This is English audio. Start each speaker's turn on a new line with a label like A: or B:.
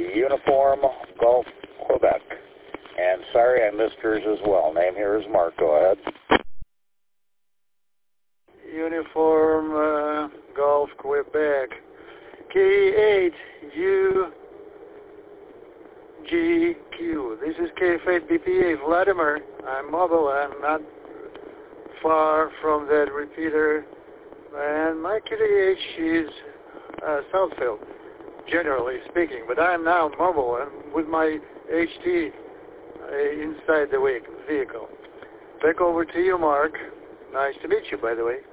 A: Uniform Golf Quebec. And sorry I missed yours as well. Name here is Mark. Go ahead.
B: Uniform Golf Quebec. K8UGQ. This is K8 BPA Vladimir. I'm mobile. I'm not far from that repeater. And my QTH is Southfield, generally speaking. But I'm now mobile and with my HT inside the vehicle. Back over to you, Mark. Nice to meet you, by the way.